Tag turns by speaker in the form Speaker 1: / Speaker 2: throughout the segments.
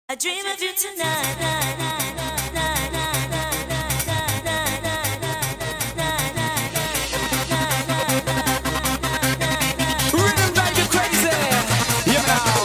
Speaker 1: I dream of you tonight.
Speaker 2: Rhythm drive you crazy, you know.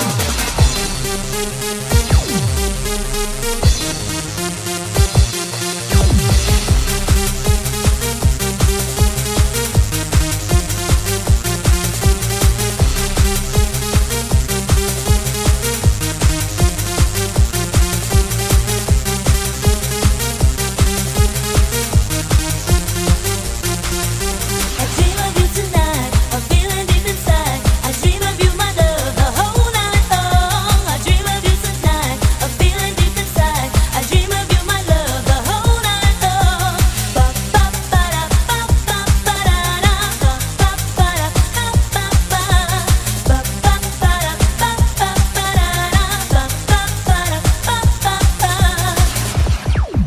Speaker 1: I dream of you tonight. I'm feeling deep inside. I dream of you, my love, the whole night long. I dream of you tonight. I'm feeling deep inside. I dream of you, my love, the whole night long. Ba ba ba da ba ba ba da da ba ba ba da ba ba ba ba ba ba da ba ba ba da da ba ba ba da ba ba ba.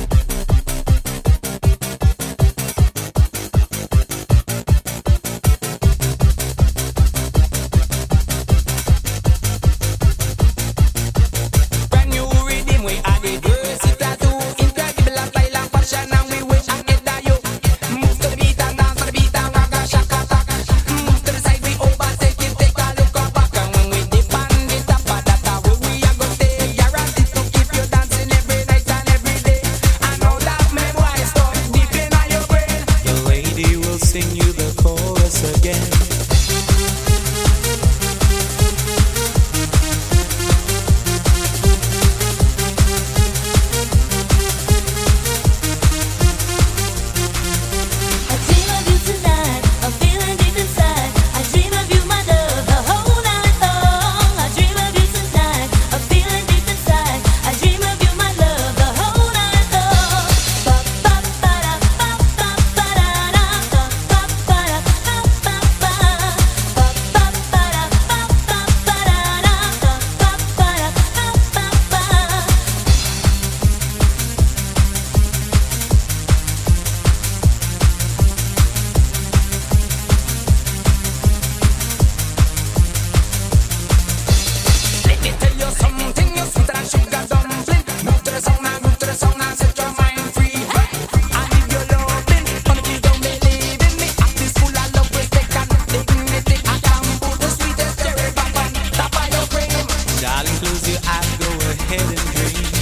Speaker 2: Brand new rhythm we added versatile too. Incredible style and fashion and we wish I get that you. Move to the beat and dance to the beat and rock a shaka attack. Move to the side we overtake it, take a look back. And when we dip on the top of that where we are gonna stay. Guaranteed to keep you dancing every night and every day. And all that memories stuck deep in your brain. The lady will sing you the chorus again.
Speaker 1: I dream of you tonight. I'm feeling deep inside. I dream of you, my love, the whole night long. I dream of you tonight. I'm feeling deep inside. I dream of you, my love, the whole night long. Ba ba ba da ba ba ba da da ba ba ba da ba ba ba ba ba ba da ba ba ba da da ba ba ba da ba ba ba.
Speaker 2: Let me tell you something, you're sweeter than sugar dumpling. Move to the song and set your mind free. Hey! I need your loving, but if you don't believe in me, act is full of love, respect and dignity. I can put the sweetest cherry bomb on top of your cream. Darling, close your eyes, go ahead and dream.